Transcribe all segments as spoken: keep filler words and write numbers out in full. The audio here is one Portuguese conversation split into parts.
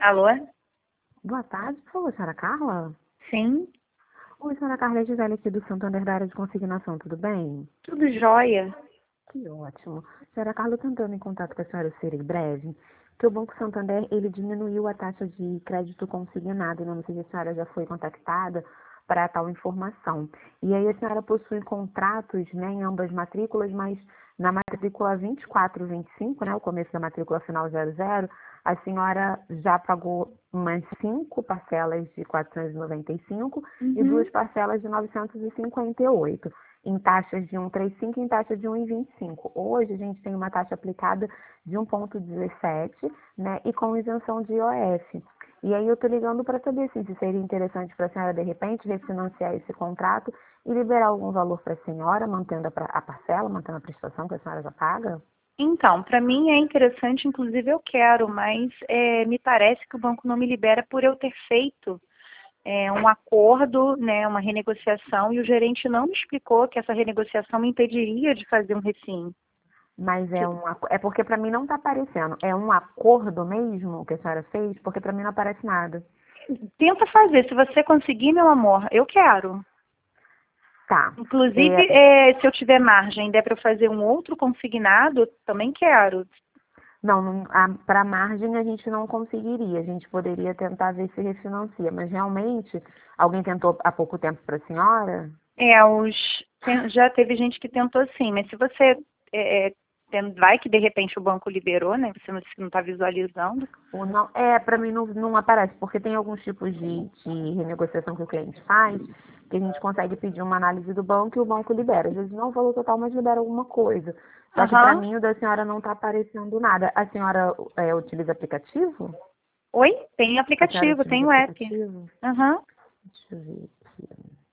Alô? Boa tarde, por favor, senhora Carla. Sim, Oi, senhora Carla, é Gisele aqui do Santander da área de consignação, tudo bem? tudo jóia. Que ótimo. Senhora Carla, tô entrando em contato com a senhora, eu serei breve, que o Banco Santander, ele diminuiu a taxa de crédito consignado, não sei se a senhora já foi contactada para tal informação. E aí a senhora possui contratos, né, em ambas matrículas, mas na matrícula vinte e quatro, vinte e cinco, né, o começo da matrícula final zero zero, a senhora já pagou umas cinco parcelas de quatrocentos e noventa e cinco e Uhum. duas parcelas de novecentos e cinquenta e oito, em taxas de cento e trinta e cinco e em taxa de um vírgula vinte e cinco. Hoje a gente tem uma taxa aplicada de um vírgula dezessete, né, e com isenção de I O F. E aí eu tô ligando para saber assim, se seria interessante para a senhora, de repente, refinanciar esse contrato e liberar algum valor para a senhora, mantendo a, pra- a parcela, mantendo a prestação que a senhora já paga. Então, para mim é interessante, inclusive eu quero, mas é, me parece que o banco não me libera por eu ter feito é, um acordo, né, uma renegociação, e o gerente não me explicou que essa renegociação me impediria de fazer um refim. Mas é Que- um aco- é porque para mim não está aparecendo. É um acordo mesmo que a senhora fez? Porque para mim não aparece nada. Tenta fazer, se você conseguir, meu amor, eu quero. Tá. Inclusive, É, é, se eu tiver margem e der para eu fazer um outro consignado, também quero. não, para margem a gente não conseguiria. A gente poderia tentar ver se refinancia, mas realmente alguém tentou há pouco tempo para a senhora? É, os, tem- já teve gente que tentou sim, mas se você é, é, tem- vai que de repente o banco liberou, né? Você não está visualizando. Ou não? É, para mim não, não aparece, porque tem alguns tipos de, de renegociação que o cliente faz, que a gente consegue pedir uma análise do banco e o banco libera. Às vezes não o valor total, mas libera alguma coisa. Só que para Aham. mim o da senhora não está aparecendo nada. A senhora é, utiliza aplicativo? Oi? Tem A senhora aplicativo, tem utiliza o app. aplicativo? Aham. Deixa eu ver aqui.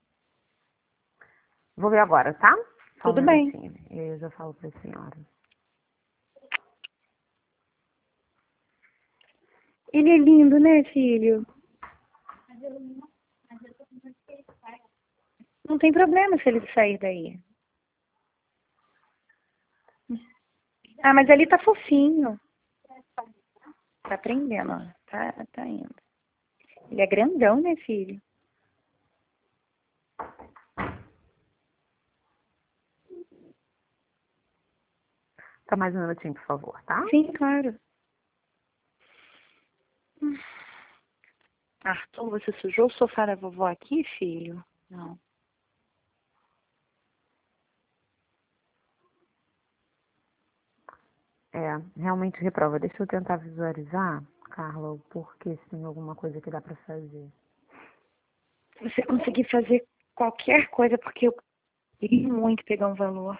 Vou ver agora, tá? Só um Tudo bem. minutinho. Eu já falo para a senhora. Ele é lindo, né, filho? Não tem problema se ele sair daí. Ah, mas ali tá fofinho. Tá aprendendo, ó. Tá, tá indo. Ele é grandão, né, filho? Só mais um minutinho, por favor, tá? Sim, claro. Arthur, você sujou o sofá da vovó aqui, filho? Não. É, realmente reprova. Deixa eu tentar visualizar, Carla, o porquê, se tem alguma coisa que dá para fazer. Se você conseguir fazer qualquer coisa, porque eu queria muito pegar um valor.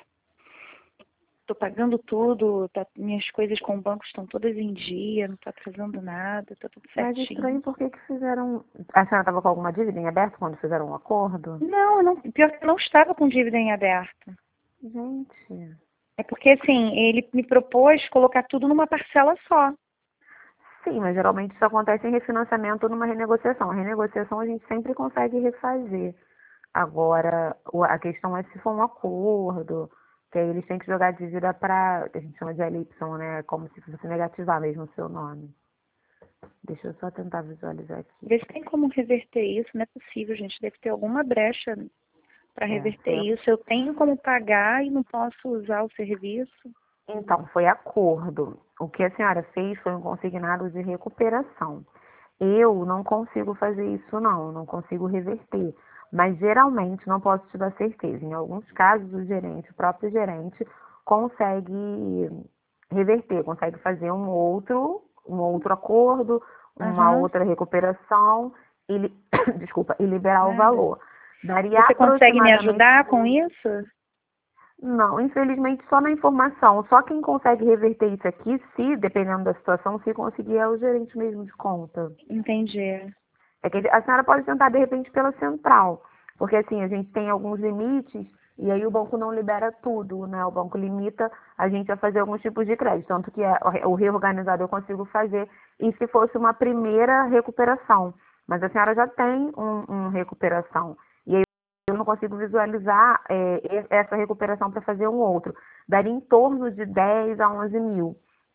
Tô pagando tudo, tá- minhas coisas com o banco estão todas em dia, não tá atrasando nada, tá tudo Mas certinho. estranho porque que fizeram. A senhora estava com alguma dívida em aberto quando fizeram um acordo? Não, eu não, pior que eu não estava com dívida em aberto. Gente. É porque, assim, ele me propôs colocar tudo numa parcela só. Sim, mas geralmente isso acontece em refinanciamento ou numa renegociação. A renegociação a gente sempre consegue refazer. Agora, o- a questão é se for um acordo, que aí eles têm que jogar a dívida para, a gente chama de L Y, né? Como se fosse negativar mesmo o seu nome. Deixa eu só tentar visualizar aqui. Vê se tem como reverter isso, não é possível, gente. Deve ter alguma brecha para É, reverter foi, isso. Eu tenho como pagar e não posso usar o serviço. então, foi acordo. O que a senhora fez foi um consignado de recuperação. Eu não consigo fazer isso, não, eu não consigo reverter. Mas geralmente, não posso te dar certeza. Em alguns casos, o gerente, o próprio gerente, consegue reverter, consegue fazer um outro, um outro acordo, uma Aham, outra recuperação e, li- desculpa, e liberar o nada. valor. Daria Você consegue me aproximadamente. ajudar com isso? Não, infelizmente só na informação. Só quem consegue reverter isso aqui, se, dependendo da situação, se conseguir, é o gerente mesmo de conta. Entendi. É que a senhora pode tentar, de repente, pela central. Porque, assim, a gente tem alguns limites e aí o banco não libera tudo, né? O banco limita a gente a fazer alguns tipos de crédito. Tanto que a- o reorganizado eu consigo fazer e se fosse uma primeira recuperação. Mas a senhora já tem um, um recuperação. E aí eu não consigo visualizar é, e- essa recuperação para fazer um outro. Daria em torno de dez a onze mil.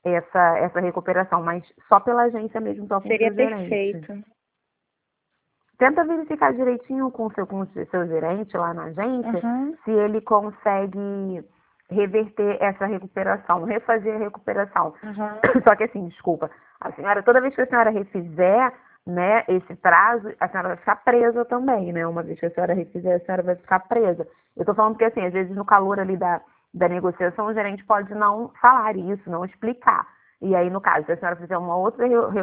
essa, essa recuperação, mas só pela agência mesmo, só com o Seria seu gerente. perfeito. Tenta verificar direitinho com o seu, com o seu gerente lá na agência, Uhum. se ele consegue reverter essa recuperação, refazer a recuperação. Uhum. Só que assim, desculpa, a senhora, toda vez que a senhora refizer, né, esse prazo, a senhora vai ficar presa também, né? Uma vez que a senhora refizer, a senhora vai ficar presa. Eu tô falando porque, assim, às vezes no calor ali da, da negociação, o gerente pode não falar isso, não explicar. E aí, no caso, se a senhora fizer uma outra